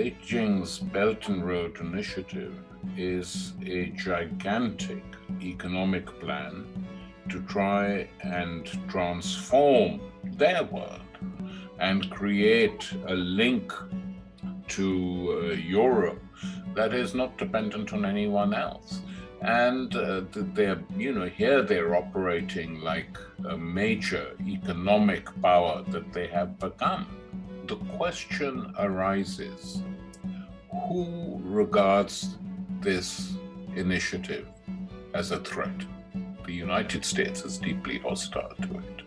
Beijing's Belt and Road Initiative is a gigantic economic plan to try and transform their world and create a link to Europe that is not dependent on anyone else. And here they're operating like a major economic power that they have become. The question arises, who regards this initiative as a threat? The United States is deeply hostile to it.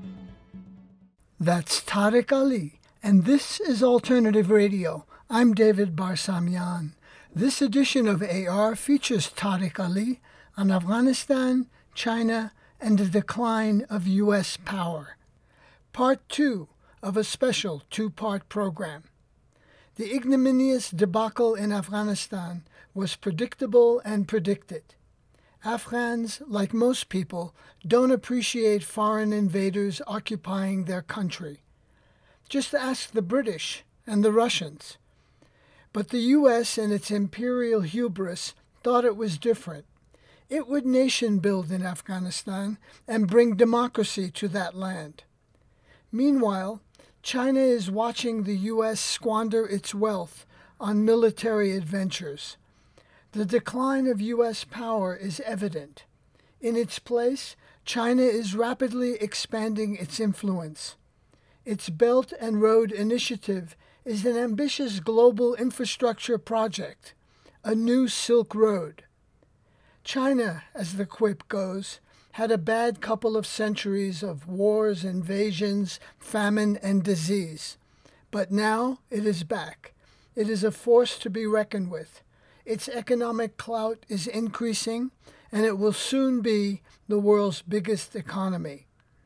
That's Tariq Ali, and this is Alternative Radio. I'm David Barsamian. This edition of AR features Tariq Ali on Afghanistan, China, and the decline of U.S. power. Part 2 of a special two-part program. The ignominious debacle in Afghanistan was predictable and predicted. Afghans, like most people, don't appreciate foreign invaders occupying their country. Just ask the British and the Russians. But the U.S. in its imperial hubris thought it was different. It would nation build in Afghanistan and bring democracy to that land. Meanwhile, China is watching the U.S. squander its wealth on military adventures. The decline of U.S. power is evident. In its place, China is rapidly expanding its influence. Its Belt and Road Initiative is an ambitious global infrastructure project, a new Silk Road. China, as the quip goes, had a bad couple of centuries of wars, invasions, famine, and disease. But now it is back. It is a force to be reckoned with. Its economic clout is increasing, and it will soon be the world's biggest economy.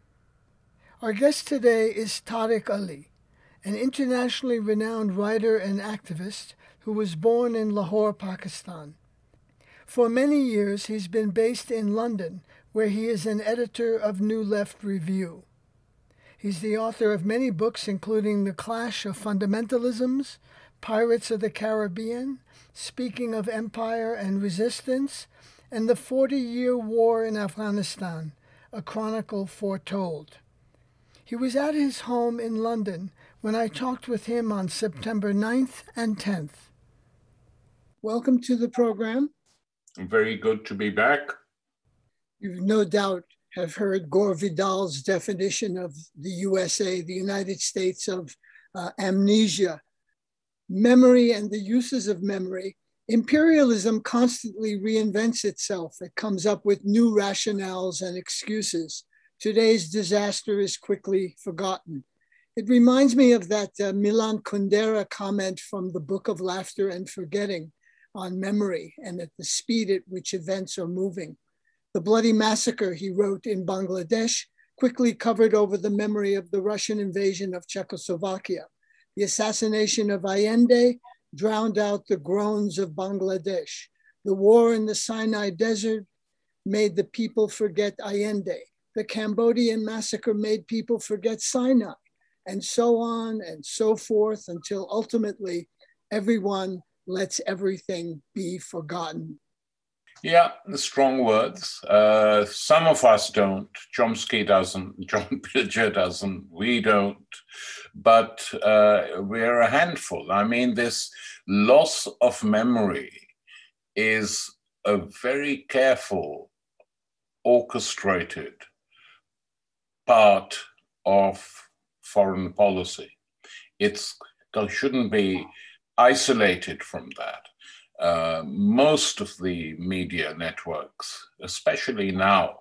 Our guest today is Tariq Ali, an internationally renowned writer and activist who was born in Lahore, Pakistan. For many years, he's been based in London, where he is an editor of New Left Review. He's the author of many books, including The Clash of Fundamentalisms, Pirates of the Caribbean, Speaking of Empire and Resistance, and The 40-Year War in Afghanistan, A Chronicle Foretold. He was at his home in London when I talked with him on September 9th and 10th. Welcome to the program. Very good to be back. You no doubt have heard Gore Vidal's definition of the USA, the United States, of amnesia. Memory and the uses of memory. Imperialism constantly reinvents itself. It comes up with new rationales and excuses. Today's disaster is quickly forgotten. It reminds me of that Milan Kundera comment from the Book of Laughter and Forgetting on memory and at the speed at which events are moving. The bloody massacre he wrote in Bangladesh quickly covered over the memory of the Russian invasion of Czechoslovakia. The assassination of Allende drowned out the groans of Bangladesh. The war in the Sinai Desert made the people forget Allende. The Cambodian massacre made people forget Sinai, and so on and so forth until ultimately everyone lets everything be forgotten. Yeah, strong words. Some of us don't. Chomsky doesn't. John Pilger doesn't. We don't. But we're a handful. I mean, this loss of memory is a very careful, orchestrated part of foreign policy. It shouldn't be isolated from that. Most of the media networks, especially now,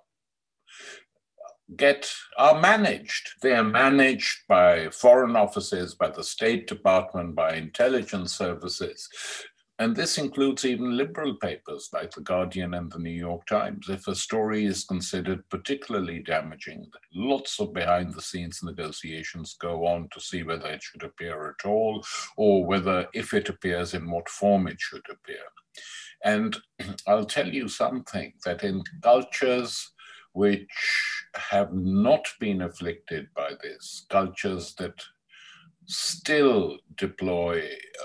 are managed. They are managed by foreign offices, by the State Department, by intelligence services. And this includes even liberal papers like The Guardian and The New York Times. If a story is considered particularly damaging, lots of behind-the-scenes negotiations go on to see whether it should appear at all, or whether, if it appears, in what form it should appear. And I'll tell you something, that in cultures which have not been afflicted by this, cultures that still deploy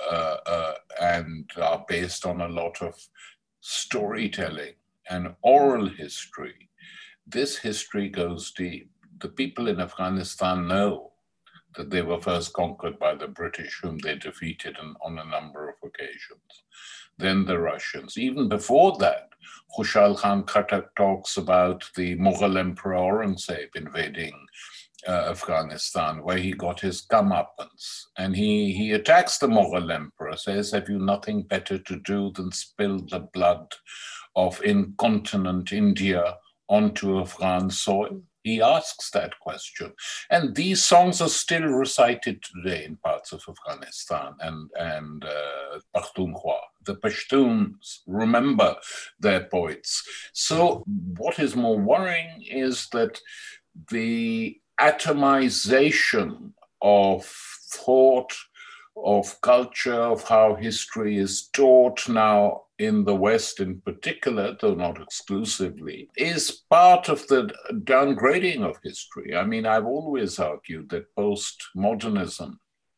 and are based on a lot of storytelling and oral history. This history goes deep. The people in Afghanistan know that they were first conquered by the British, whom they defeated on a number of occasions. Then the Russians. Even before that, Khushal Khan Khattak talks about the Mughal Emperor Aurangzeb invading Afghanistan, where he got his comeuppance. And he attacks the Mughal Emperor, says, have you nothing better to do than spill the blood of incontinent India onto Afghan soil? He asks that question. And these songs are still recited today in parts of Afghanistan and Pakhtunkhwa. The Pashtuns remember their poets. So what is more worrying is that the atomization of thought, of culture, of how history is taught now in the West in particular, though not exclusively, is part of the downgrading of history. I mean, I've always argued that postmodernism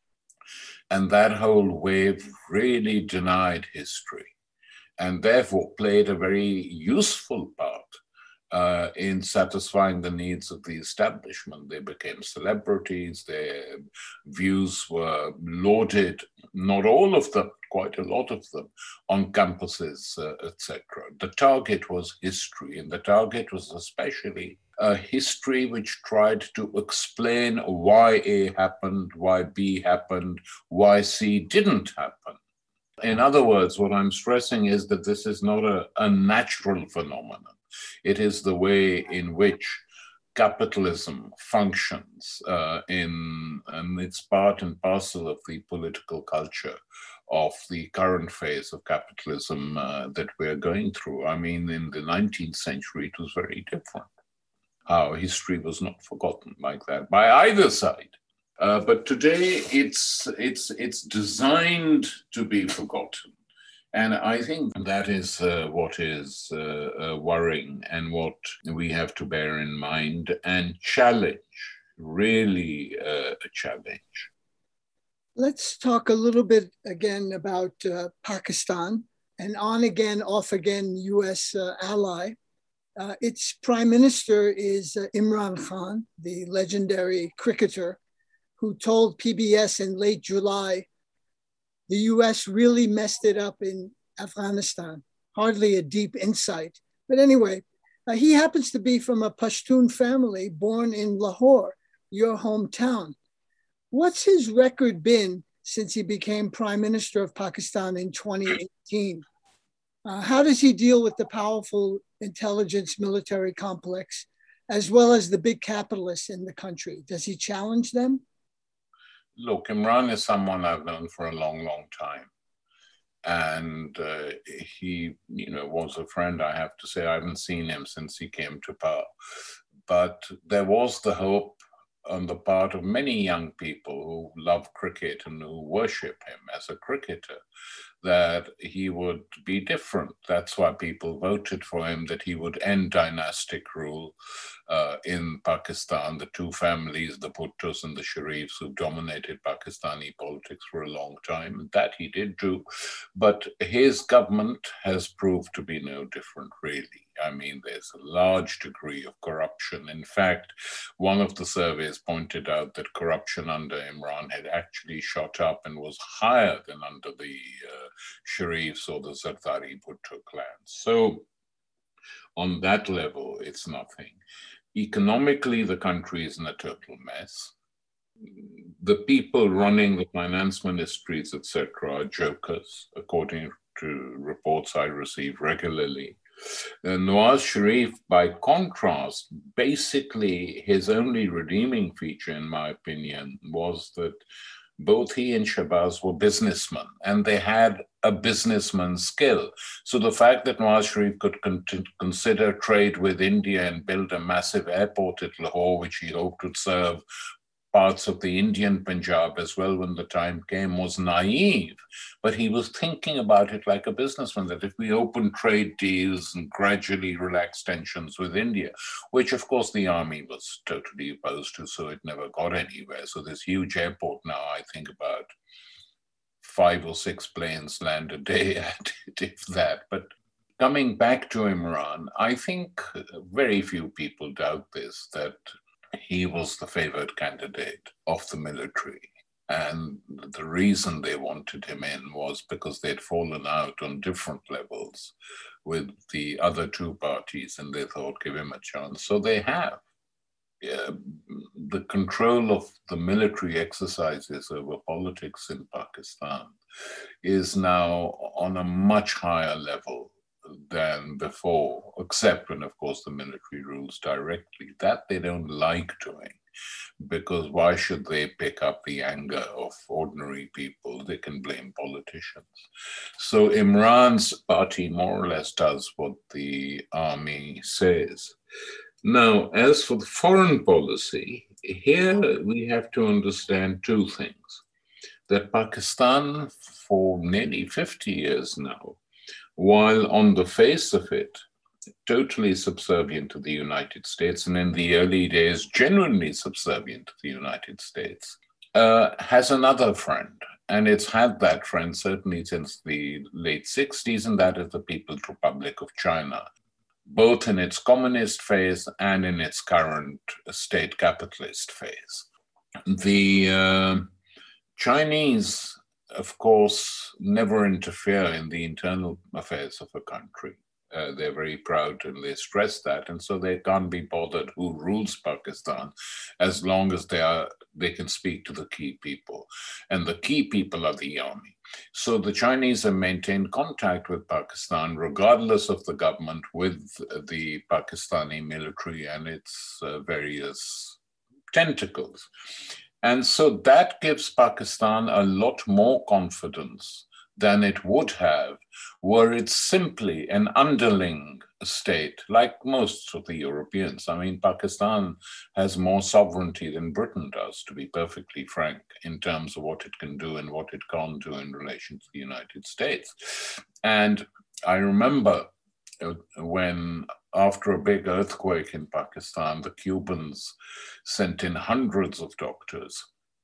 and that whole wave really denied history and therefore played a very useful part in satisfying the needs of the establishment. They became celebrities, their views were lauded, not all of them, quite a lot of them, on campuses, etc. The target was history, and the target was especially a history which tried to explain why A happened, why B happened, why C didn't happen. In other words, what I'm stressing is that this is not a natural phenomenon. It is the way in which capitalism functions and it's part and parcel of the political culture of the current phase of capitalism that we're going through. I mean, in the 19th century, it was very different. How history was not forgotten like that by either side. But today it's designed to be forgotten. And I think that is what is worrying and what we have to bear in mind and challenge, really a challenge. Let's talk a little bit again about Pakistan, an on again, off again US ally. Its prime minister is Imran Khan, the legendary cricketer, who told PBS in late July, the US really messed it up in Afghanistan. Hardly a deep insight. But anyway, he happens to be from a Pashtun family born in Lahore, your hometown. What's his record been since he became prime minister of Pakistan in 2018? How does he deal with the powerful intelligence military complex, as well as the big capitalists in the country? Does he challenge them? Look, Imran is someone I've known for a long, long time. And he, was a friend, I have to say. I haven't seen him since he came to power. But there was the hope on the part of many young people who love cricket and who worship him as a cricketer that he would be different. That's why people voted for him, that he would end dynastic rule in Pakistan, the two families, the Bhuttos and the Sharifs, who dominated Pakistani politics for a long time. That he did do. But his government has proved to be no different, really. I mean, there's a large degree of corruption. In fact, one of the surveys pointed out that corruption under Imran had actually shot up and was higher than under the Sharifs or the Zardari Bhutto clans. So on that level, it's nothing. Economically, the country is in a total mess. The people running the finance ministries, etc., are jokers, according to reports I receive regularly. Nawaz Sharif, by contrast, basically his only redeeming feature, in my opinion, was that both he and Shahbaz were businessmen, and they had a businessman's skill. So the fact that Nawaz Sharif could consider trade with India and build a massive airport at Lahore, which he hoped would serve parts of the Indian Punjab as well when the time came, was naive. But he was thinking about it like a businessman, that if we open trade deals and gradually relax tensions with India, which of course the army was totally opposed to, so it never got anywhere. So this huge airport now, I think about 5 or 6 planes land a day at it, if that. But coming back to Imran, I think very few people doubt this, that he was the favored candidate of the military. And the reason they wanted him in was because they'd fallen out on different levels with the other two parties, and they thought, give him a chance. So they have. The control of the military exercises over politics in Pakistan is now on a much higher level than before, except when, of course, the military rules directly. That they don't like doing, because why should they pick up the anger of ordinary people? They can blame politicians. So Imran's party more or less does what the army says. Now, as for the foreign policy, here we have to understand two things. That Pakistan, for nearly 50 years now, while on the face of it, totally subservient to the United States, and in the early days, genuinely subservient to the United States, has another friend. And it's had that friend certainly since the late 60s, and that is the People's Republic of China, both in its communist phase and in its current state capitalist phase. The Chinese, of course, never interfere in the internal affairs of a country. They're very proud and they stress that. And so they can't be bothered who rules Pakistan as long as they can speak to the key people. And the key people are the army. So the Chinese have maintained contact with Pakistan, regardless of the government, with the Pakistani military and its various tentacles. And so that gives Pakistan a lot more confidence than it would have were it simply an underling state, like most of the Europeans. I mean, Pakistan has more sovereignty than Britain does, to be perfectly frank, in terms of what it can do and what it can't do in relation to the United States. And I remember when, after a big earthquake in Pakistan, the Cubans sent in hundreds of doctors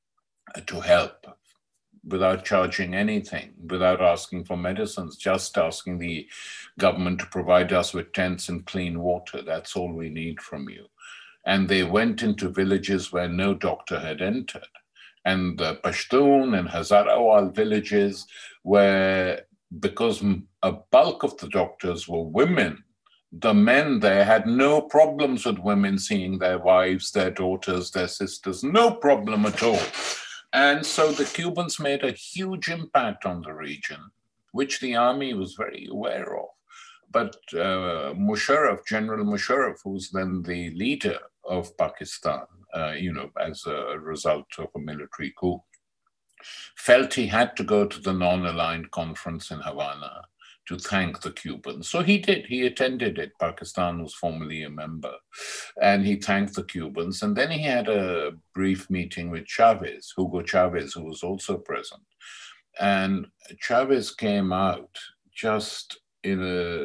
to help without charging anything, without asking for medicines, just asking the government to provide us with tents and clean water. That's all we need from you. And they went into villages where no doctor had entered. And the Pashtun and Hazarawal villages where, because a bulk of the doctors were women, the men there had no problems with women seeing their wives, their daughters, their sisters, no problem at all. And so the Cubans made a huge impact on the region, which the army was very aware of. But Musharraf, General Musharraf, who's then the leader of Pakistan, as a result of a military coup, felt he had to go to the non-aligned conference in Havana to thank the Cubans. So he did. He attended it. Pakistan was formerly a member. And he thanked the Cubans. And then he had a brief meeting with Chavez, Hugo Chavez, who was also present. And Chavez came out just in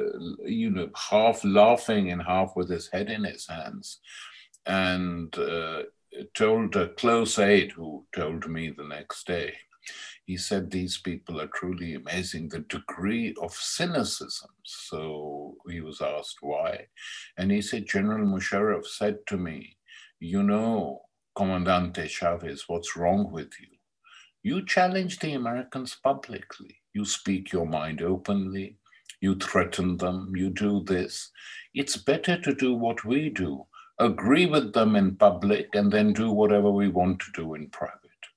a, half laughing and half with his head in his hands. And told a close aide who told me the next day, he said, these people are truly amazing, the degree of cynicism. So he was asked why. And he said, General Musharraf said to me, Comandante Chavez, what's wrong with you? You challenge the Americans publicly. You speak your mind openly. You threaten them. You do this. It's better to do what we do, agree with them in public, and then do whatever we want to do in private.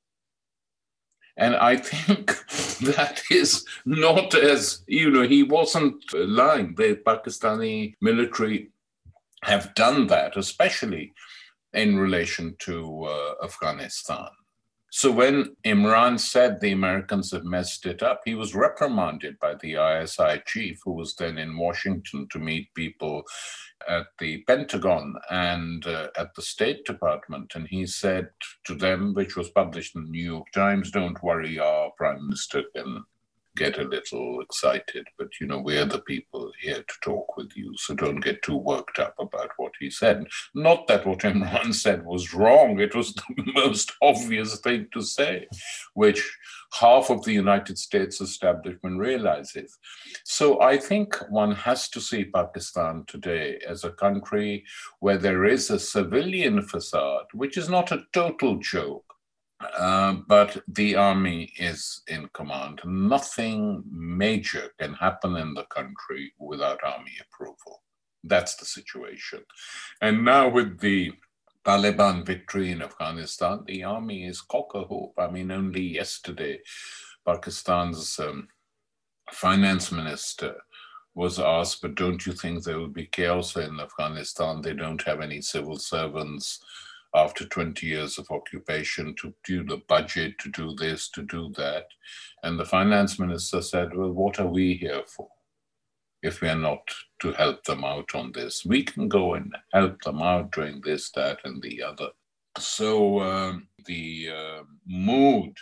And I think that is not as, he wasn't lying. The Pakistani military have done that, especially in relation to Afghanistan. So when Imran said the Americans have messed it up, he was reprimanded by the ISI chief, who was then in Washington to meet people at the Pentagon and at the State Department. And he said to them, which was published in the New York Times, don't worry, our prime minister can get a little excited, but we're the people here to talk with you, so don't get too worked up about what he said. Not that what Imran said was wrong, it was the most obvious thing to say, which half of the United States establishment realizes. So I think one has to see Pakistan today as a country where there is a civilian facade, which is not a total joke. But the army is in command. Nothing major can happen in the country without army approval. That's the situation. And now with the Taliban victory in Afghanistan, the army is cock-a-hoop. I mean, only yesterday, Pakistan's finance minister was asked, but don't you think there will be chaos in Afghanistan? They don't have any civil servants after 20 years of occupation to do the budget, to do this, to do that. And the finance minister said, well, what are we here for if we are not to help them out on this? We can go and help them out doing this, that, and the other. So the mood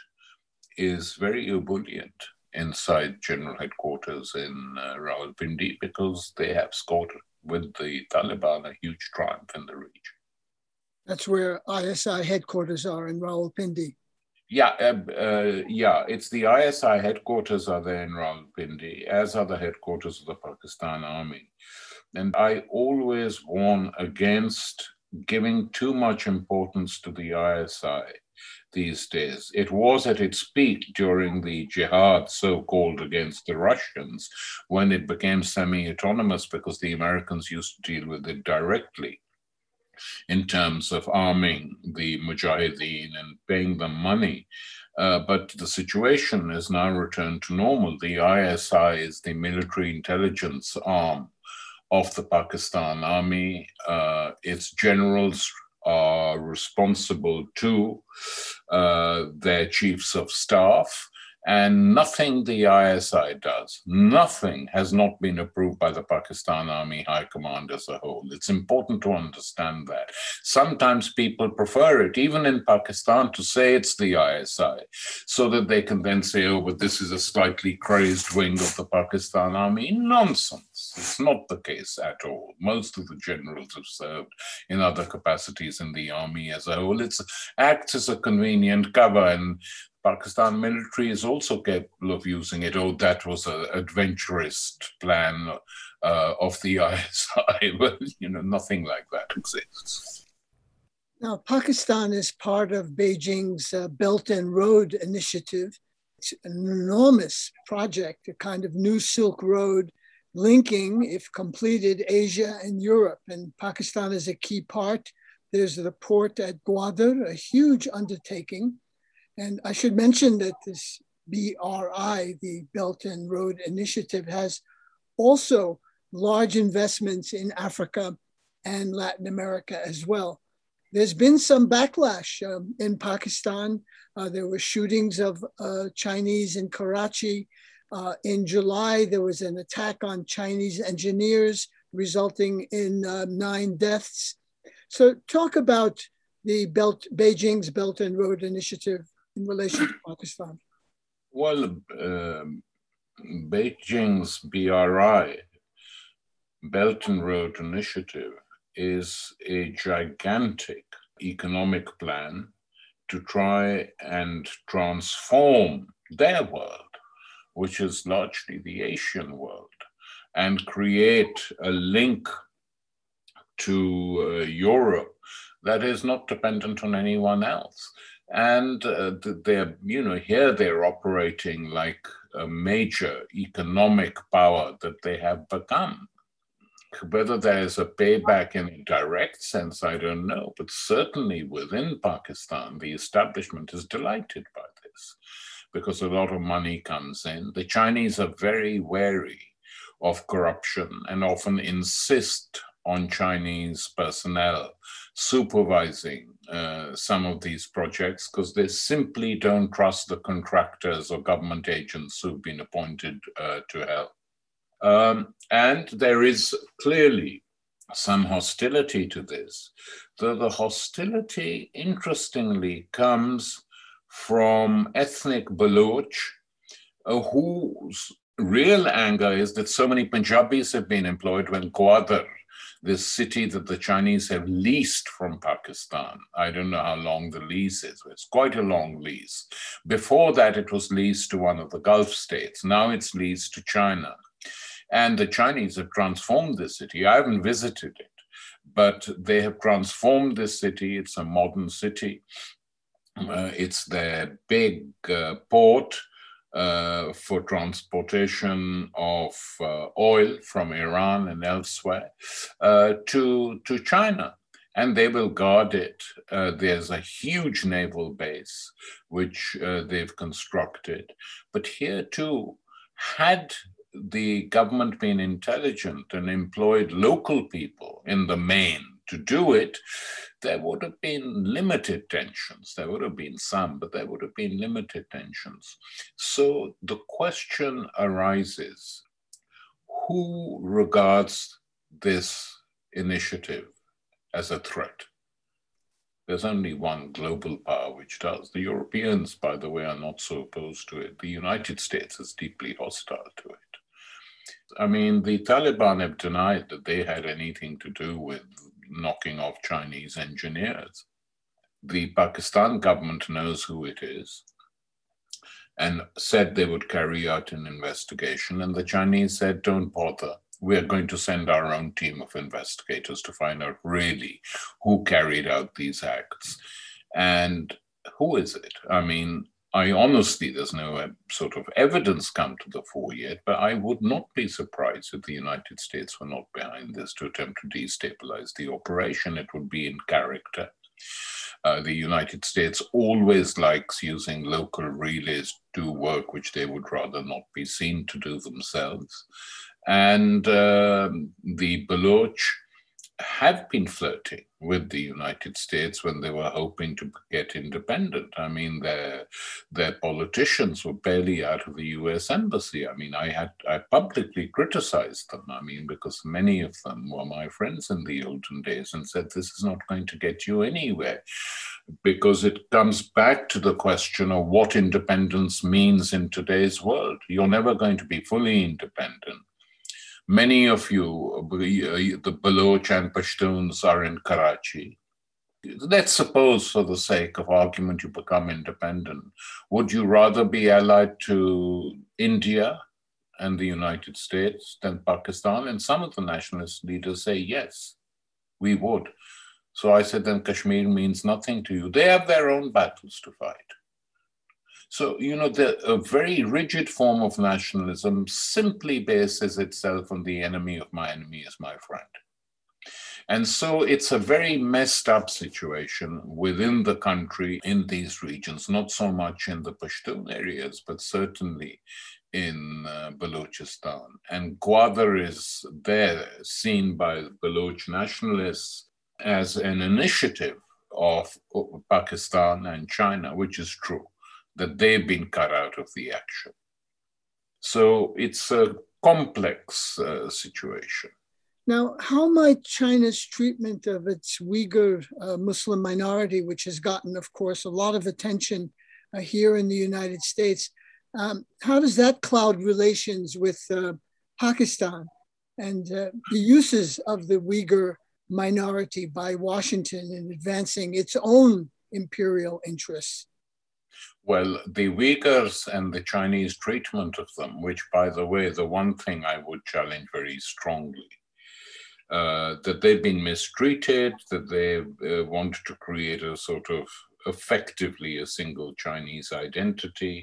is very ebullient inside General Headquarters in Rawalpindi because they have scored with the Taliban a huge triumph in the region. That's where ISI headquarters are in Rawalpindi. Yeah, it's the ISI headquarters are there in Rawalpindi, as are the headquarters of the Pakistan Army. And I always warn against giving too much importance to the ISI these days. It was at its peak during the jihad, so-called, against the Russians, when it became semi-autonomous because the Americans used to deal with it directly in terms of arming the Mujahideen and paying them money. But the situation has now returned to normal. The ISI is the military intelligence arm of the Pakistan Army. Its generals are responsible to their chiefs of staff. And nothing the ISI does, nothing has not been approved by the Pakistan Army High Command as a whole. It's important to understand that. Sometimes people prefer it, even in Pakistan, to say it's the ISI, so that they can then say, oh, but this is a slightly crazed wing of the Pakistan Army. Nonsense. It's not the case at all. Most of the generals have served in other capacities in the army as a whole. It acts as a convenient cover, and Pakistan military is also capable of using it. Oh, that was an adventurous plan of the ISI. Well, nothing like that exists. Now, Pakistan is part of Beijing's Belt and Road Initiative. It's an enormous project, a kind of new Silk Road linking, if completed, Asia and Europe. And Pakistan is a key part. There's the port at Gwadar, a huge undertaking. And I should mention that this BRI, the Belt and Road Initiative, has also large investments in Africa and Latin America as well. There's been some backlash in Pakistan. There were shootings of Chinese in Karachi. In July, there was an attack on Chinese engineers, resulting in 9 deaths. So talk about the Beijing's Belt and Road Initiative in relation to Pakistan. Well, Beijing's BRI, Belt and Road Initiative, is a gigantic economic plan to try and transform their world, which is largely the Asian world, and create a link to Europe that is not dependent on anyone else. And they're, here they're operating like a major economic power that they have become. Whether there's a payback in a direct sense, I don't know, but certainly within Pakistan, the establishment is delighted by this because a lot of money comes in. The Chinese are very wary of corruption and often insist on Chinese personnel supervising some of these projects because they simply don't trust the contractors or government agents who've been appointed to help. And there is clearly some hostility to this, though the hostility, interestingly, comes from ethnic Baloch, whose real anger is that so many Punjabis have been employed when Gwadar, this city that the Chinese have leased from Pakistan. I don't know how long the lease is. It's quite a long lease. Before that, it was leased to one of the Gulf states. Now it's leased to China. And the Chinese have transformed this city. I haven't visited it, but they have transformed this city. It's a modern city. It's their big port for transportation of oil from Iran and elsewhere to China. And they will guard it. There's a huge naval base, which they've constructed. But here too, had the government been intelligent and employed local people in the main to do it, there would have been limited tensions. There would have been some, but there would have been limited tensions. So the question arises, who regards this initiative as a threat? There's only one global power which does. The Europeans, by the way, are not so opposed to it. The United States is deeply hostile to it. I mean, the Taliban have denied that they had anything to do with knocking off Chinese engineers. The Pakistan government knows who it is and said they would carry out an investigation. And the Chinese said, don't bother. We're going to send our own team of investigators to find out really who carried out these acts. And who is it? I mean, there's no sort of evidence come to the fore yet, but I would not be surprised if the United States were not behind this to attempt to destabilize the operation. It would be in character. The United States always likes using local relays to do work which they would rather not be seen to do themselves. And the Baloch have been flirting with the United States when they were hoping to get independent. I mean, their politicians were barely out of the US embassy. I mean, I publicly criticized them. I mean, because many of them were my friends in the olden days and said, this is not going to get you anywhere, because it comes back to the question of what independence means in today's world. You're never going to be fully independent. Many of you, the Baloch and Pashtuns, are in Karachi. Let's suppose, for the sake of argument, you become independent. Would you rather be allied to India and the United States than Pakistan? And some of the nationalist leaders say, yes, we would. So I said, then Kashmir means nothing to you. They have their own battles to fight. So, a very rigid form of nationalism simply bases itself on the enemy of my enemy is my friend. And so it's a very messed up situation within the country in these regions, not so much in the Pashtun areas, but certainly in Balochistan. And Gwadar is there, seen by Baloch nationalists as an initiative of Pakistan and China, which is true, that they've been cut out of the action. So it's a complex situation. Now, how might China's treatment of its Uyghur Muslim minority, which has gotten, of course, a lot of attention here in the United States, how does that cloud relations with Pakistan and the uses of the Uyghur minority by Washington in advancing its own imperial interests? Well, the Uyghurs and the Chinese treatment of them, which, by the way, the one thing I would challenge very strongly, that they've been mistreated, that they wanted to create a sort of effectively a single Chinese identity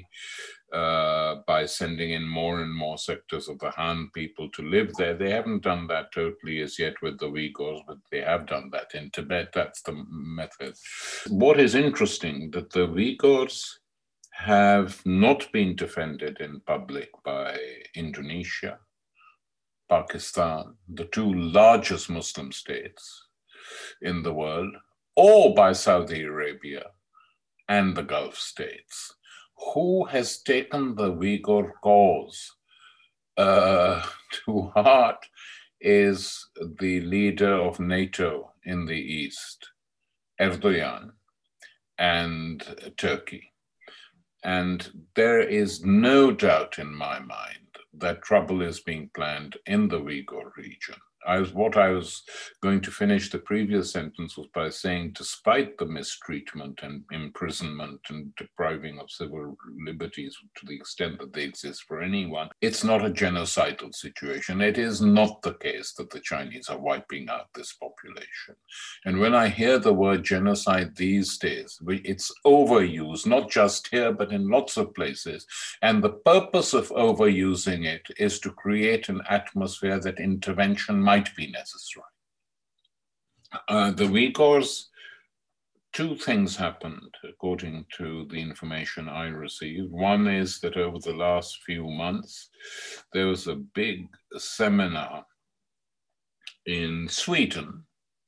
by sending in more and more sectors of the Han people to live there. They haven't done that totally as yet with the Uyghurs, but they have done that in Tibet. That's the method. What is interesting, that the Uyghurs have not been defended in public by Indonesia, Pakistan, the two largest Muslim states in the world, or by Saudi Arabia and the Gulf states. Who has taken the Uyghur cause to heart is the leader of NATO in the East, Erdogan, and Turkey. And there is no doubt in my mind that trouble is being planned in the Uyghur region. What I was going to finish the previous sentence was by saying, despite the mistreatment and imprisonment and depriving of civil liberties to the extent that they exist for anyone, it's not a genocidal situation. It is not the case that the Chinese are wiping out this population. And when I hear the word genocide these days, it's overused, not just here, but in lots of places. And the purpose of overusing it is to create an atmosphere that intervention might be necessary. The Uyghurs, two things happened, according to the information I received. One is that over the last few months, there was a big seminar in Sweden,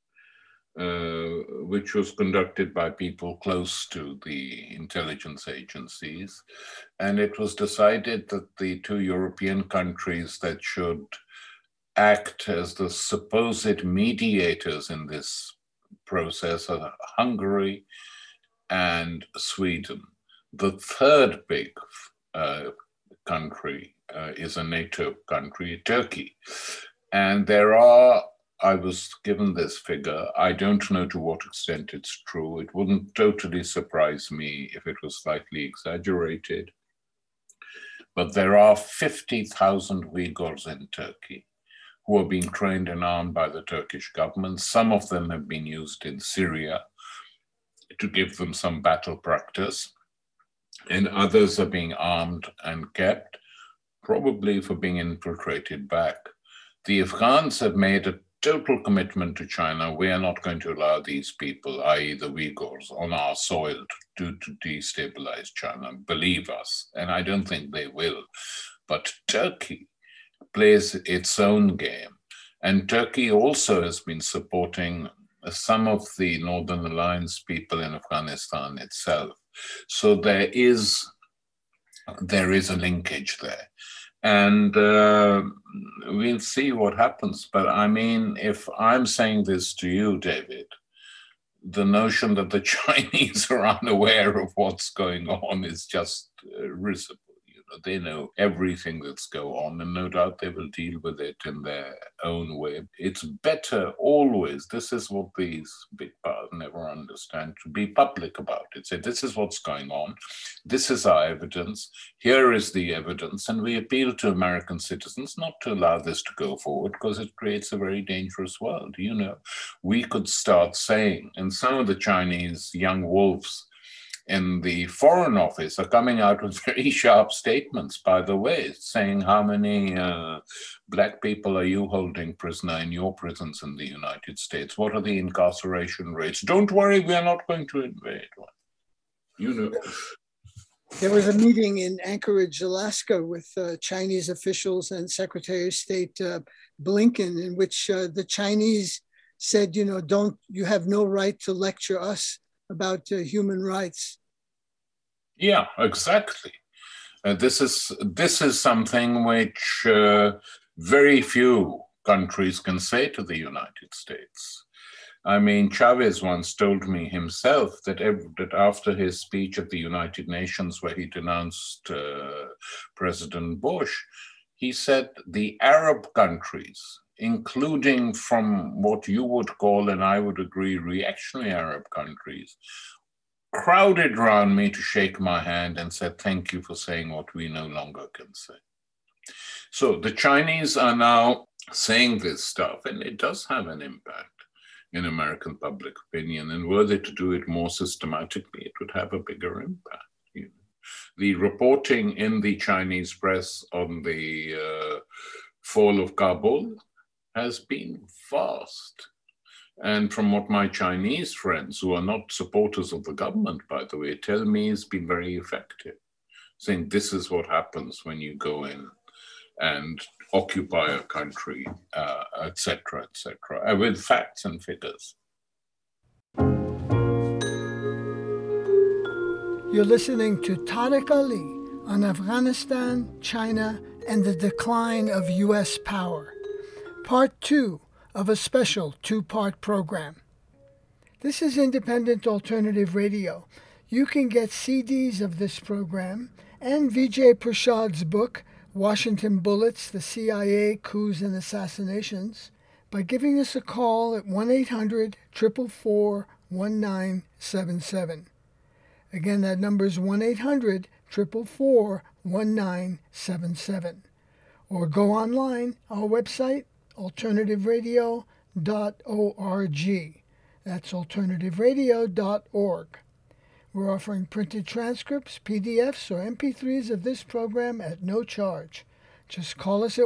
which was conducted by people close to the intelligence agencies. And it was decided that the two European countries that should act as the supposed mediators in this process are Hungary and Sweden. The third big country is a NATO country, Turkey. And there are, I was given this figure, I don't know to what extent it's true. It wouldn't totally surprise me if it was slightly exaggerated. But there are 50,000 Uyghurs in Turkey who are being trained and armed by the Turkish government. Some of them have been used in Syria to give them some battle practice, and others are being armed and kept, probably for being infiltrated back. The Afghans have made a total commitment to China. We are not going to allow these people, i.e. the Uyghurs, on our soil to destabilize China. Believe us, and I don't think they will. But Turkey plays its own game. And Turkey also has been supporting some of the Northern Alliance people in Afghanistan itself. So there is a linkage there. And we'll see what happens. But I mean, if I'm saying this to you, David, the notion that the Chinese are unaware of what's going on is just risible. They know everything that's going on, and no doubt they will deal with it in their own way. It's better always, this is what these big powers never understand, to be public about it. Say, this is what's going on, this is our evidence, here is the evidence, and we appeal to American citizens not to allow this to go forward, because it creates a very dangerous world. We could start saying, and some of the Chinese young wolves in the Foreign Office are coming out with very sharp statements, by the way, saying how many Black people are you holding prisoner in your prisons in the United States? What are the incarceration rates? Don't worry, we are not going to invade. There was a meeting in Anchorage, Alaska with Chinese officials and Secretary of State Blinken, in which the Chinese said, you have no right to lecture us about human rights. Yeah, exactly. This is something which very few countries can say to the United States. I mean, Chavez once told me himself that after his speech at the United Nations, where he denounced President Bush, he said the Arab countries, including from what you would call, and I would agree, reactionary Arab countries, crowded around me to shake my hand and said, thank you for saying what we no longer can say. So the Chinese are now saying this stuff, and it does have an impact in American public opinion. And were they to do it more systematically, it would have a bigger impact. The reporting in the Chinese press on the fall of Kabul has been vast. And from what my Chinese friends, who are not supporters of the government, by the way, tell me, it's been very effective, saying this is what happens when you go in and occupy a country, etc., etc., with facts and figures. You're listening to Tariq Ali on Afghanistan, China, and the decline of U.S. power, part 2 of a special 2-part program. This is Independent Alternative Radio. You can get CDs of this program and Vijay Prashad's book, Washington Bullets, The CIA, Coups and Assassinations, by giving us a call at 1-800-444-1977. Again, that number is 1-800-444-1977. Or go online, our website, alternativeradio.org. That's alternativeradio.org. We're offering printed transcripts, PDFs, or MP3s of this program at no charge. Just call us at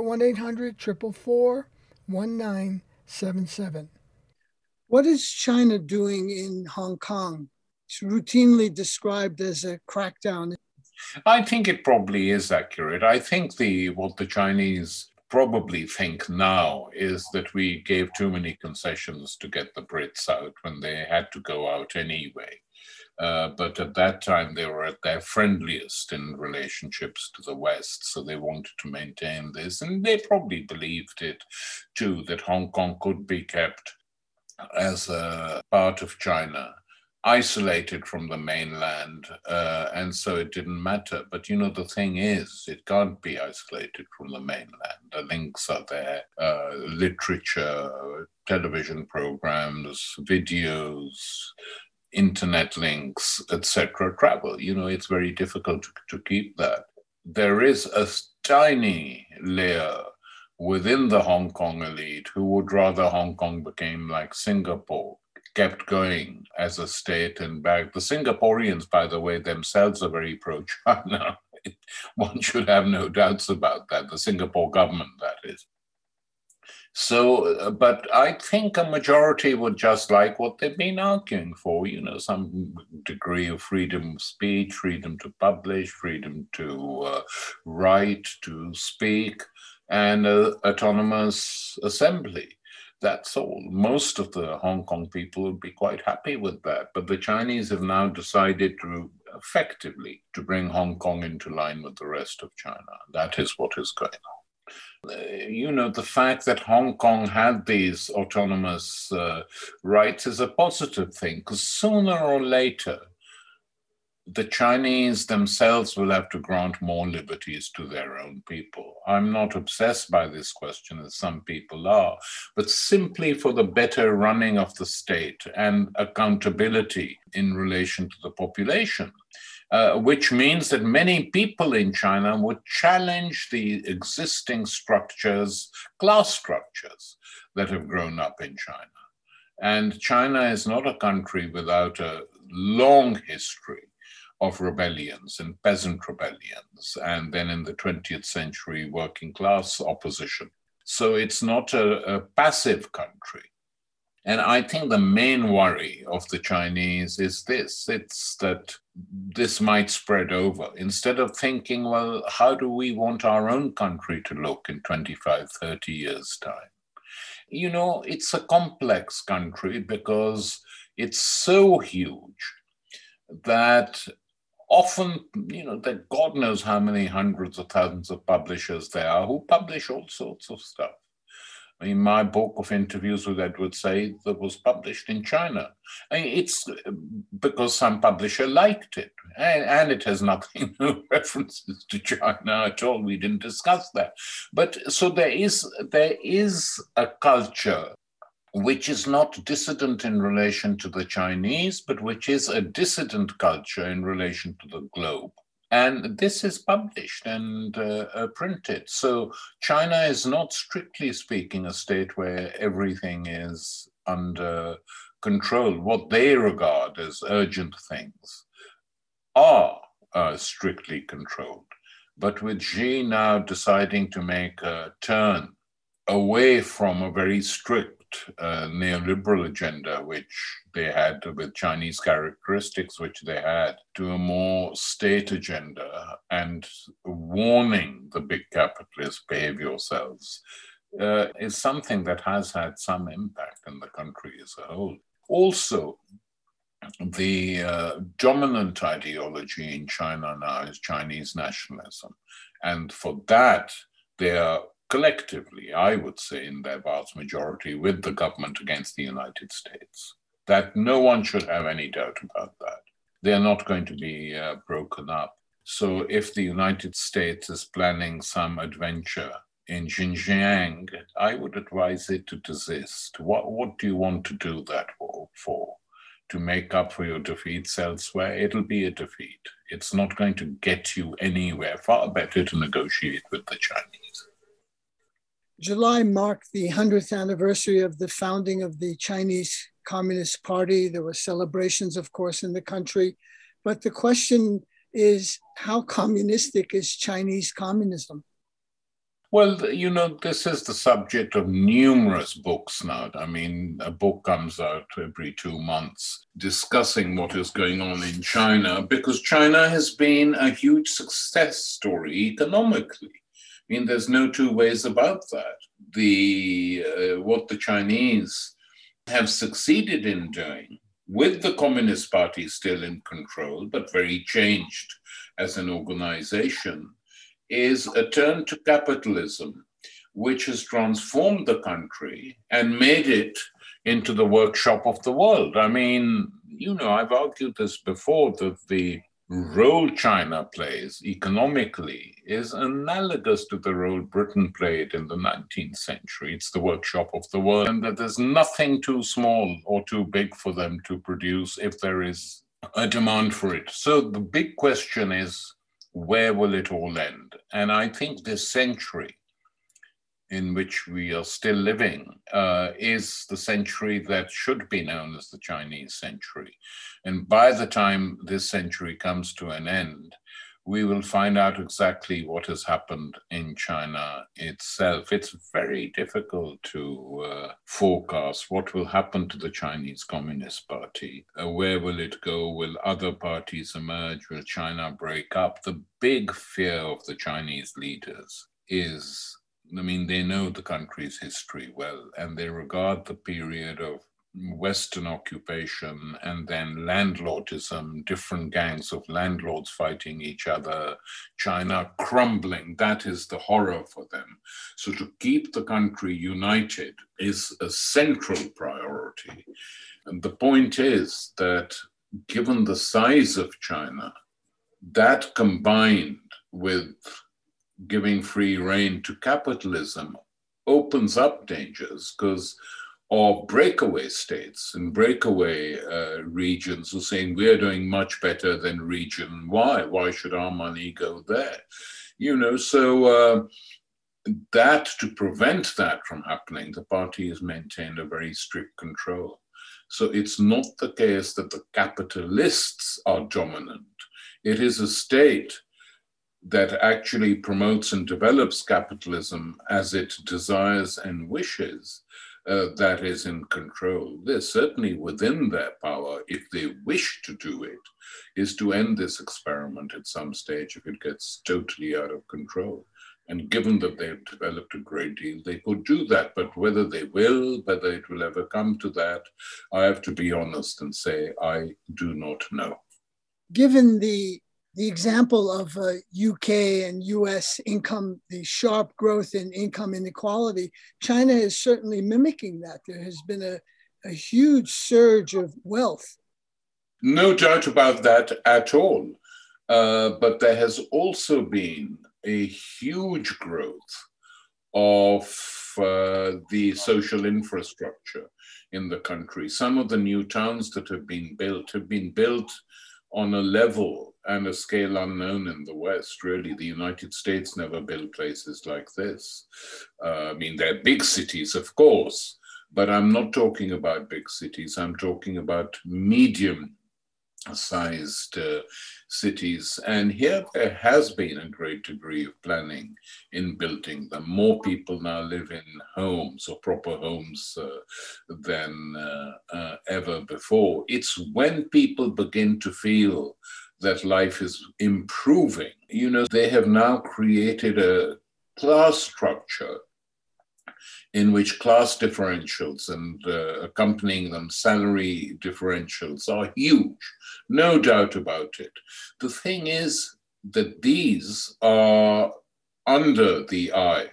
1-800-444-1977. What is China doing in Hong Kong? It's routinely described as a crackdown. I think it probably is accurate. I think what the Chinese probably think now is that we gave too many concessions to get the Brits out when they had to go out anyway. But at that time, they were at their friendliest in relationships to the West, so they wanted to maintain this. And they probably believed it, too, that Hong Kong could be kept as a part of China, isolated from the mainland, and so it didn't matter. But, the thing is, it can't be isolated from the mainland. The links are there, literature, television programs, videos, internet links, etc., travel. It's very difficult to keep that. There is a tiny layer within the Hong Kong elite who would rather Hong Kong became like Singapore, kept going as a state and back. The Singaporeans, by the way, themselves are very pro-China. One should have no doubts about that, the Singapore government, that is. So, but I think a majority would just like what they've been arguing for, some degree of freedom of speech, freedom to publish, freedom to write, to speak, and autonomous assembly. That's all. Most of the Hong Kong people would be quite happy with that. But the Chinese have now decided to effectively to bring Hong Kong into line with the rest of China. That is what is going on. The fact that Hong Kong had these autonomous rights is a positive thing, because sooner or later, the Chinese themselves will have to grant more liberties to their own people. I'm not obsessed by this question, as some people are, but simply for the better running of the state and accountability in relation to the population, which means that many people in China would challenge the existing structures, class structures that have grown up in China. And China is not a country without a long history of rebellions and peasant rebellions, and then in the 20th century, working class opposition. So it's not a passive country. And I think the main worry of the Chinese is this. It's that this might spread over. Instead of thinking, well, how do we want our own country to look in 25, 30 years' time? It's a complex country because it's so huge that often, that God knows how many hundreds of thousands of publishers there are who publish all sorts of stuff. I mean, my book of interviews with Edward Said that was published in China. It's because some publisher liked it, and it has nothing, no references to China at all. We didn't discuss that. But so there is a culture which is not dissident in relation to the Chinese, but which is a dissident culture in relation to the globe. And this is published and printed. So China is not, strictly speaking, a state where everything is under control. What they regard as urgent things are strictly controlled. But with Xi now deciding to make a turn away from a very strict neoliberal agenda, which they had with Chinese characteristics, which they had, to a more state agenda and warning the big capitalists, behave yourselves, is something that has had some impact in the country as a whole. Also, the dominant ideology in China now is Chinese nationalism. And for that, they are collectively, I would say, in their vast majority, with the government against the United States. That no one should have any doubt about that. They're not going to be broken up. So if the United States is planning some adventure in Xinjiang, I would advise it to desist. What do you want to do that for? To make up for your defeats elsewhere? It'll be a defeat. It's not going to get you anywhere. Far better to negotiate with the Chinese. July marked the 100th anniversary of the founding of the Chinese Communist Party. There were celebrations, of course, in the country. But the question is, how communistic is Chinese communism? Well, this is the subject of numerous books now. I mean, a book comes out every 2 months discussing what is going on in China, because China has been a huge success story economically. I mean, there's no two ways about that. What the Chinese have succeeded in doing, with the Communist Party still in control, but very changed as an organization, is a turn to capitalism, which has transformed the country and made it into the workshop of the world. I mean, I've argued this before, that the role China plays economically is analogous to the role Britain played in the 19th century. It's the workshop of the world, and that there's nothing too small or too big for them to produce if there is a demand for it. So the big question is, where will it all end? And I think this century in which we are still living is the century that should be known as the Chinese century. And by the time this century comes to an end, we will find out exactly what has happened in China itself. It's very difficult to forecast what will happen to the Chinese Communist Party. Where will it go? Will other parties emerge? Will China break up? The big fear of the Chinese leaders is, they know the country's history well, and they regard the period of Western occupation and then landlordism, different gangs of landlords fighting each other, China crumbling. That is the horror for them. So to keep the country united is a central priority. And the point is that given the size of China, that combined with giving free rein to capitalism opens up dangers, because of breakaway states and breakaway regions who are saying we're doing much better than region Y. Why should our money go there? So that to prevent that from happening, the party has maintained a very strict control. So it's not the case that the capitalists are dominant. It is a state that actually promotes and develops capitalism as it desires and wishes, that is in control. They're certainly within their power, if they wish to do it, is to end this experiment at some stage if it gets totally out of control. And given that they've developed a great deal, they could do that. But whether they will, whether it will ever come to that, I have to be honest and say I do not know. Given the example of UK and US income, the sharp growth in income inequality, China is certainly mimicking that. There has been a huge surge of wealth. No doubt about that at all. But there has also been a huge growth of the social infrastructure in the country. Some of the new towns that have been built on a level and a scale unknown in the West. Really, the United States never built places like this. They're big cities, of course, but I'm not talking about big cities. I'm talking about medium-sized cities. And here there has been a great degree of planning in building them. More people now live in homes or proper homes than ever before. It's when people begin to feel that life is improving. They have now created a class structure in which class differentials and accompanying them salary differentials are huge, no doubt about it. The thing is that these are under the eye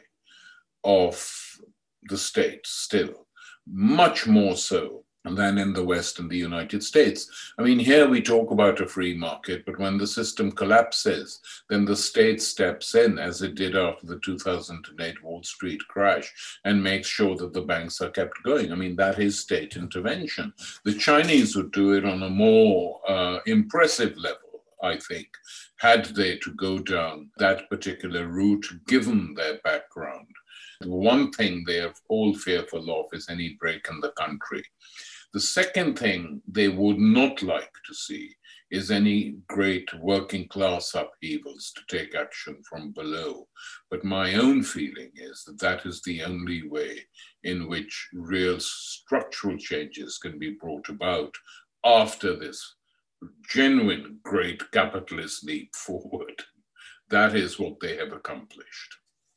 of the state still, much more so than in the West and the United States. I mean, here we talk about a free market, but when the system collapses, then the state steps in, as it did after the 2008 Wall Street crash, and makes sure that the banks are kept going. I mean, that is state intervention. The Chinese would do it on a more impressive level, I think, had they to go down that particular route, given their background. The one thing they are all fearful of is any break in the country. The second thing they would not like to see is any great working class upheavals to take action from below. But my own feeling is that that is the only way in which real structural changes can be brought about after this genuine great capitalist leap forward. That is what they have accomplished.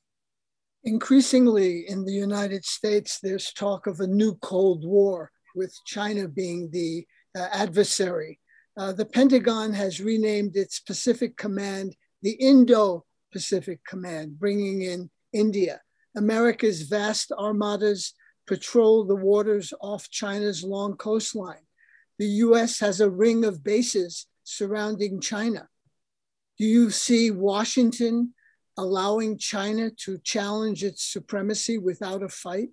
Increasingly in the United States, there's talk of a new Cold War, with China being the adversary. The Pentagon has renamed its Pacific Command the Indo-Pacific Command, bringing in India. America's vast armadas patrol the waters off China's long coastline. The US has a ring of bases surrounding China. Do you see Washington allowing China to challenge its supremacy without a fight?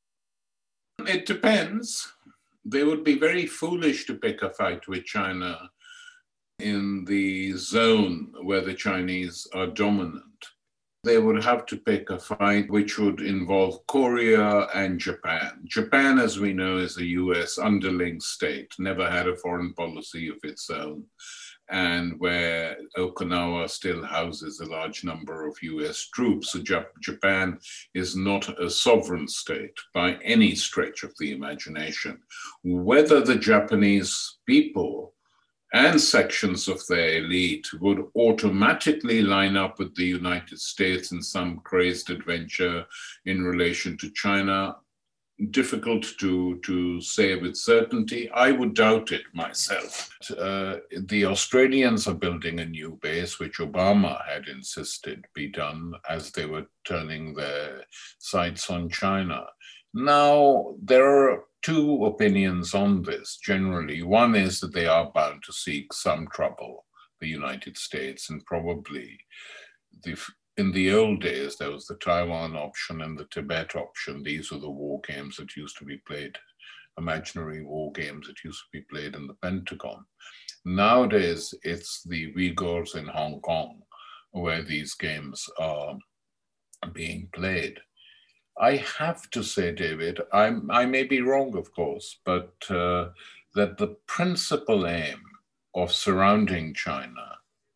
It depends. They would be very foolish to pick a fight with China in the zone where the Chinese are dominant. They would have to pick a fight which would involve Korea and Japan. Japan, as we know, is a US underling state, never had a foreign policy of its own, and where Okinawa still houses a large number of US troops. So Japan is not a sovereign state by any stretch of the imagination. Whether the Japanese people and sections of their elite would automatically line up with the United States in some crazed adventure in relation to China, difficult to say with certainty. I would doubt it myself. The Australians are building a new base, which Obama had insisted be done as they were turning their sights on China. Now, there are two opinions on this generally. One is that they are bound to seek some trouble, the United States, and probably in the old days, there was the Taiwan option and the Tibet option. These were the war games that used to be played, imaginary war games that used to be played in the Pentagon. Nowadays, it's the Uyghurs in Hong Kong where these games are being played. I have to say, David, I may be wrong, of course, but that the principal aim of surrounding China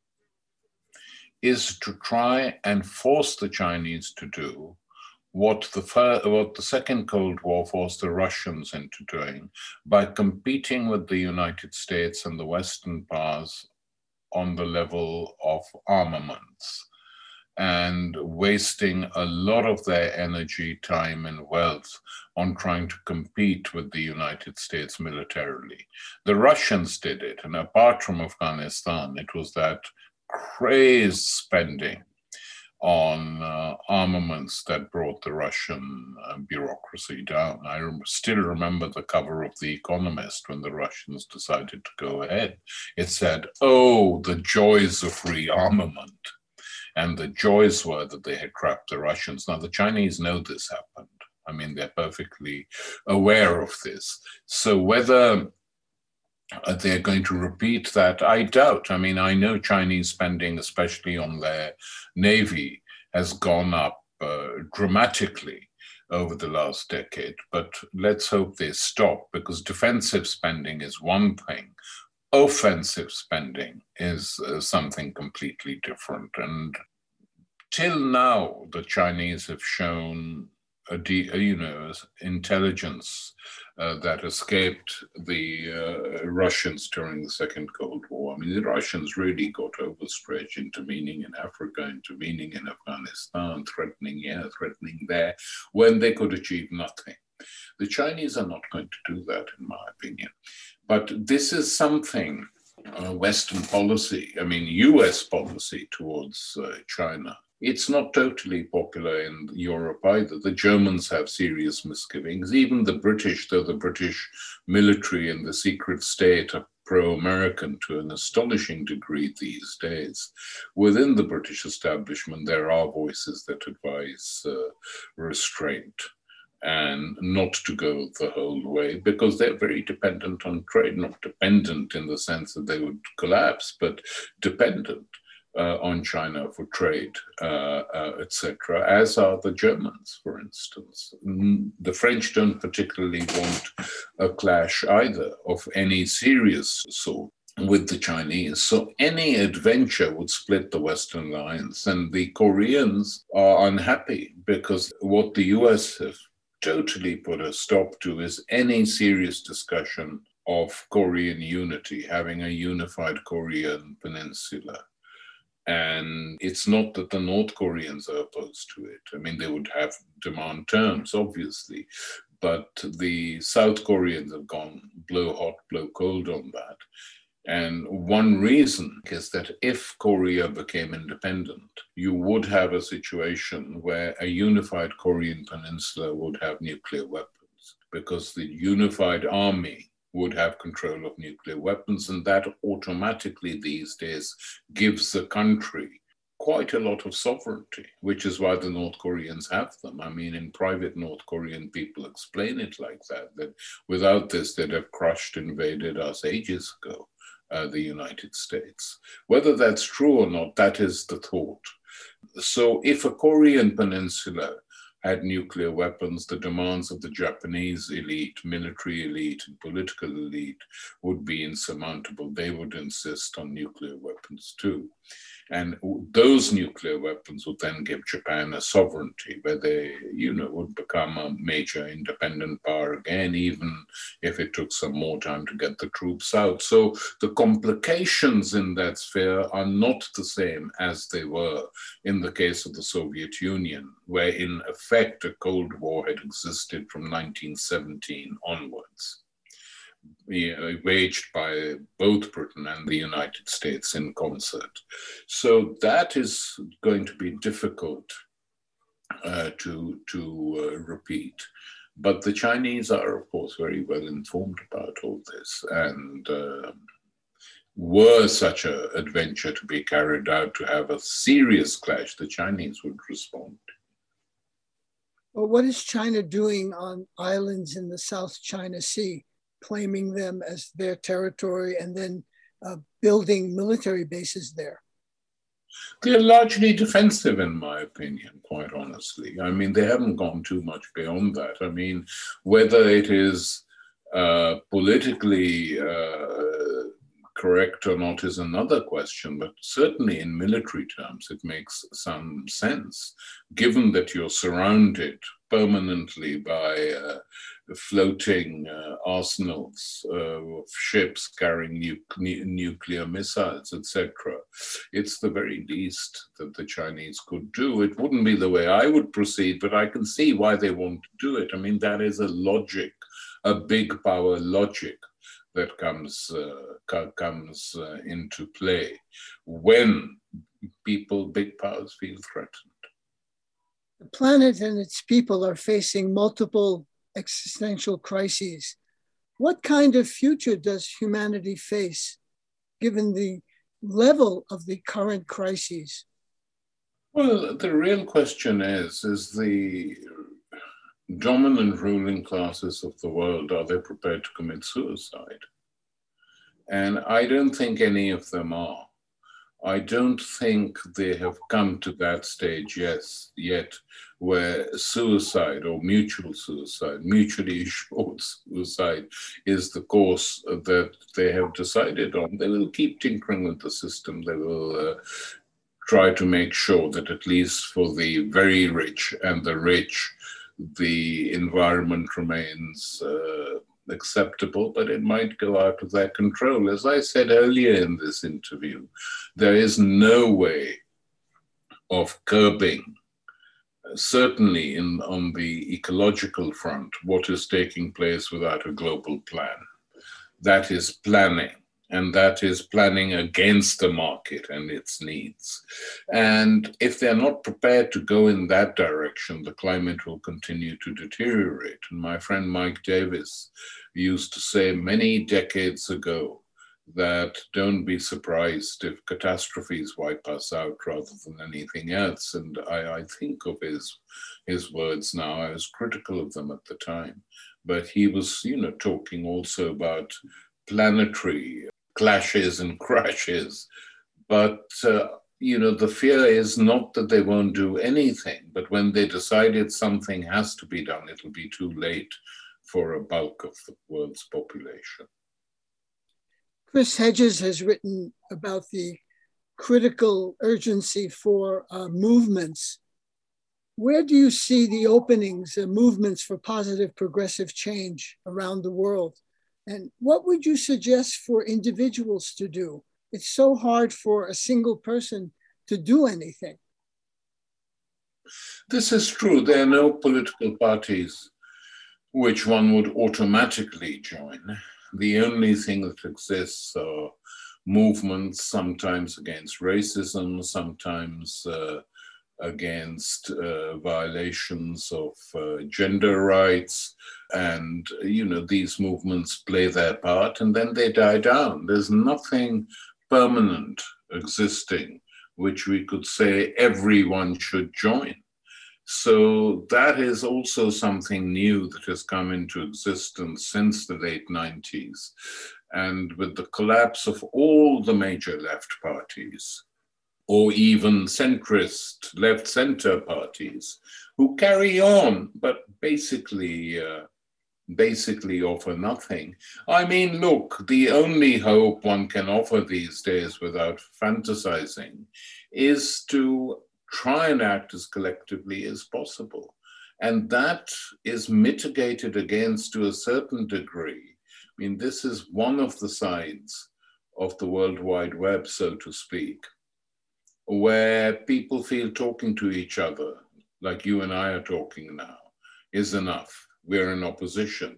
is to try and force the Chinese to do what the Second Cold War forced the Russians into doing by competing with the United States and the Western powers on the level of armaments, and wasting a lot of their energy, time, and wealth on trying to compete with the United States militarily. The Russians did it, and apart from Afghanistan, it was that crazed spending on armaments that brought the Russian bureaucracy down. I still remember the cover of The Economist when the Russians decided to go ahead. It said, "Oh, the joys of rearmament." And the joys were that they had trapped the Russians. Now, the Chinese know this happened. I mean, they're perfectly aware of this. So whether they're going to repeat that, I doubt. I mean, I know Chinese spending, especially on their navy, has gone up dramatically over the last decade. But let's hope they stop, because defensive spending is one thing. Offensive spending is something completely different. And till now, the Chinese have shown intelligence that escaped the Russians during the Second Cold War. I mean, the Russians really got overstretched, intervening in Africa, intervening in Afghanistan, threatening here, threatening there, when they could achieve nothing. The Chinese are not going to do that, in my opinion. But this is something, Western policy, I mean, US policy towards China. It's not totally popular in Europe either. The Germans have serious misgivings. Even the British, though the British military and the secret state are pro-American to an astonishing degree these days, within the British establishment, there are voices that advise restraint and not to go the whole way, because they're very dependent on trade, not dependent in the sense that they would collapse, but dependent on China for trade, etc., as are the Germans, for instance. The French don't particularly want a clash either of any serious sort with the Chinese. So any adventure would split the Western alliance, and the Koreans are unhappy because what the US have totally put a stop to is any serious discussion of Korean unity, having a unified Korean peninsula. And it's not that the North Koreans are opposed to it. I mean, they would have demand terms, obviously, but the South Koreans have gone blow hot, blow cold on that. And one reason is that if Korea became independent, you would have a situation where a unified Korean peninsula would have nuclear weapons, because the unified army would have control of nuclear weapons, and that automatically these days gives the country quite a lot of sovereignty, which is why the North Koreans have them. I mean, in private, North Korean people explain it like that without this, they'd have crushed, invaded us ages ago, the United States. Whether that's true or not, that is the thought. So if a Korean peninsula had nuclear weapons, the demands of the Japanese elite, military elite, and political elite would be insurmountable. They would insist on nuclear weapons too. And those nuclear weapons would then give Japan a sovereignty where they, would become a major independent power again, even if it took some more time to get the troops out. So the complications in that sphere are not the same as they were in the case of the Soviet Union, where in effect a Cold War had existed from 1917 onwards, waged by both Britain and the United States in concert. So that is going to be difficult to repeat. But the Chinese are, of course, very well informed about all this. And were such an adventure to be carried out to have a serious clash, the Chinese would respond. Well, what is China doing on islands in the South China Sea, claiming them as their territory and then building military bases there? They're largely defensive, in my opinion, quite honestly. I mean, they haven't gone too much beyond that. I mean, whether it is politically correct or not is another question, but certainly in military terms, it makes some sense, given that you're surrounded permanently by floating arsenals of ships carrying nuclear missiles, etc. It's the very least that the Chinese could do. It wouldn't be the way I would proceed, but I can see why they want to do it. I mean, that is a logic, a big power logic that comes into play when big powers feel threatened. The planet and its people are facing multiple existential crises. What kind of future does humanity face, given the level of the current crises? Well, the real question is the dominant ruling classes of the world, are they prepared to commit suicide? And I don't think any of them are. I don't think they have come to that stage yet where suicide or mutually assured suicide is the course that they have decided on. They will keep tinkering with the system. They will try to make sure that at least for the very rich and the rich, the environment remains acceptable, but it might go out of their control. As I said earlier in this interview, there is no way of curbing, certainly on the ecological front, what is taking place without a global plan. That is planning, and that is planning against the market and its needs. And if they're not prepared to go in that direction, the climate will continue to deteriorate. And my friend Mike Davis used to say many decades ago that don't be surprised if catastrophes wipe us out rather than anything else. And I think of his words now. I was critical of them at the time, but he was, talking also about planetary clashes and crashes. But, the fear is not that they won't do anything, but when they decided something has to be done, it'll be too late for a bulk of the world's population. Chris Hedges has written about the critical urgency for movements. Where do you see the openings and movements for positive progressive change around the world? And what would you suggest for individuals to do? It's so hard for a single person to do anything. This is true. There are no political parties which one would automatically join. The only thing that exists are movements, sometimes against racism, sometimes against violations of gender rights. And, these movements play their part and then they die down. There's nothing permanent existing which we could say everyone should join. So that is also something new that has come into existence since the late 90s. And with the collapse of all the major left parties, or even centrist left-center parties, who carry on, but basically offer nothing. I mean, look, the only hope one can offer these days without fantasizing is to try and act as collectively as possible. And that is mitigated against to a certain degree. I mean, this is one of the sides of the World Wide Web, so to speak, where people feel talking to each other, like you and I are talking now, is enough. We're in opposition.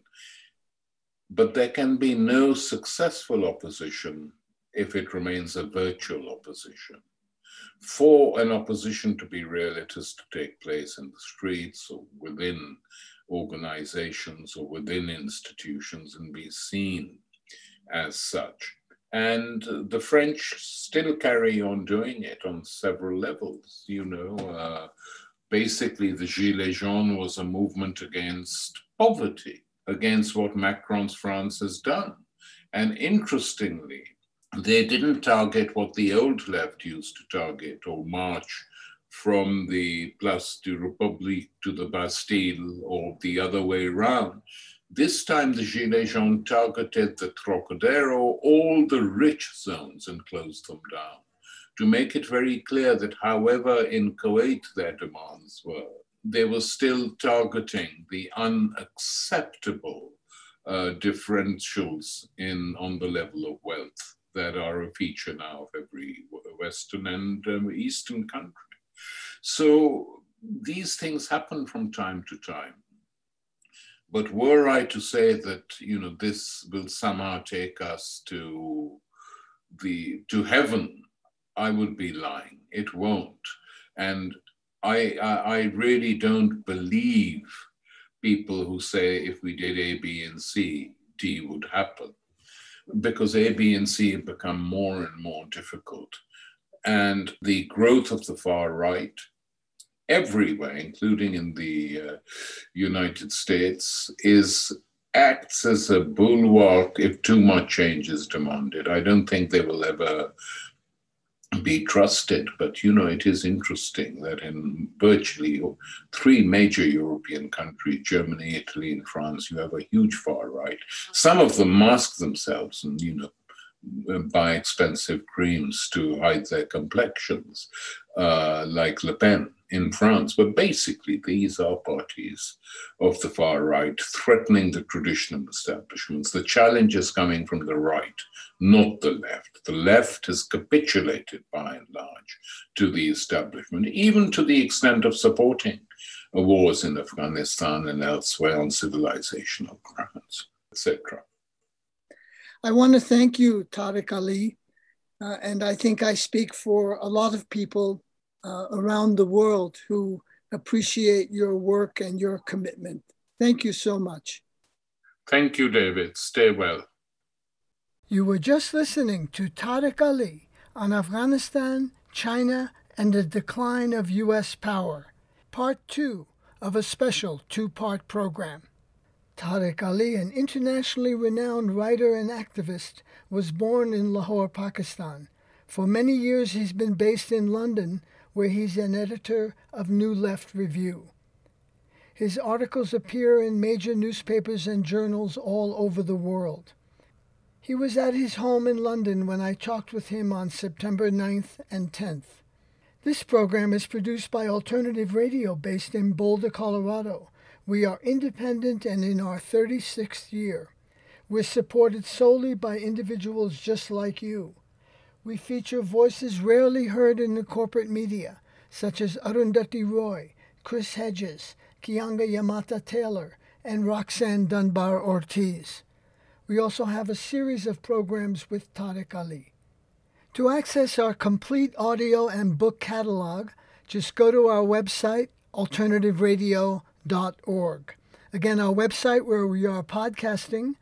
But there can be no successful opposition if it remains a virtual opposition. For an opposition to be real, it has to take place in the streets or within organizations or within institutions and be seen as such. And the French still carry on doing it on several levels. Basically the Gilets jaunes was a movement against poverty, against what Macron's France has done. And interestingly, they didn't target what the old left used to target or march from the Place de République to the Bastille or the other way around. This time the Gilets jaunes targeted the Trocadero, all the rich zones, and closed them down to make it very clear that however in Kuwait their demands were, they were still targeting the unacceptable differentials on the level of wealth that are a feature now of every Western and Eastern country. So these things happen from time to time. But were I to say that, this will somehow take us to heaven, I would be lying. It won't. And I really don't believe people who say if we did A, B, and C, D would happen. Because A, B, and C have become more and more difficult. And the growth of the far right everywhere, including in the United States, acts as a bulwark if too much change is demanded. I don't think they will ever be trusted, but it is interesting that in virtually 3 major European countries, Germany, Italy, and France, you have a huge far right. Some of them mask themselves and buy expensive creams to hide their complexions. like Le Pen in France. But basically, these are parties of the far right threatening the traditional establishments. The challenge is coming from the right, not the left. The left has capitulated, by and large, to the establishment, even to the extent of supporting wars in Afghanistan and elsewhere on civilizational grounds, etc. I want to thank you, Tariq Ali, and I think I speak for a lot of people around the world who appreciate your work and your commitment. Thank you so much. Thank you, David. Stay well. You were just listening to Tariq Ali on Afghanistan, China, and the decline of U.S. power, part 2 of a special 2-part program. Tariq Ali, an internationally renowned writer and activist, was born in Lahore, Pakistan. For many years he's been based in London, where he's an editor of New Left Review. His articles appear in major newspapers and journals all over the world. He was at his home in London when I talked with him on September 9th and 10th. This program is produced by Alternative Radio based in Boulder, Colorado. We are independent and in our 36th year. We're supported solely by individuals just like you. We feature voices rarely heard in the corporate media, such as Arundhati Roy, Chris Hedges, Kianga Yamata Taylor, and Roxanne Dunbar Ortiz. We also have a series of programs with Tariq Ali. To access our complete audio and book catalog, just go to our website, alternativeradio.org. Again, our website where we are podcasting,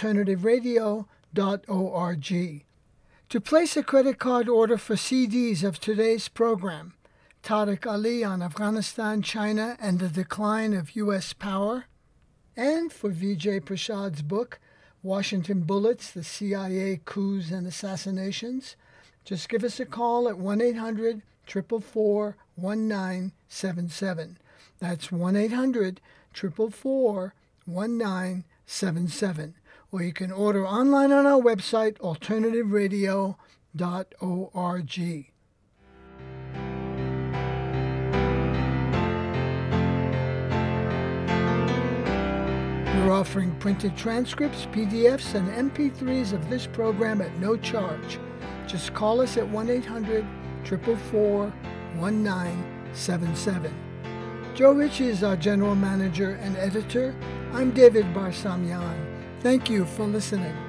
alternativeradio.org. To place a credit card order for CDs of today's program, Tariq Ali on Afghanistan, China, and the Decline of U.S. Power, and for Vijay Prasad's book, Washington Bullets, The CIA Coups and Assassinations, just give us a call at 1-800-444-1977. That's 1-800-444-1977. Or you can order online on our website, alternativeradio.org. We're offering printed transcripts, PDFs, and MP3s of this program at no charge. Just call us at 1-800-444-1977. Joe Ritchie is our general manager and editor. I'm David Barsamian. Thank you for listening.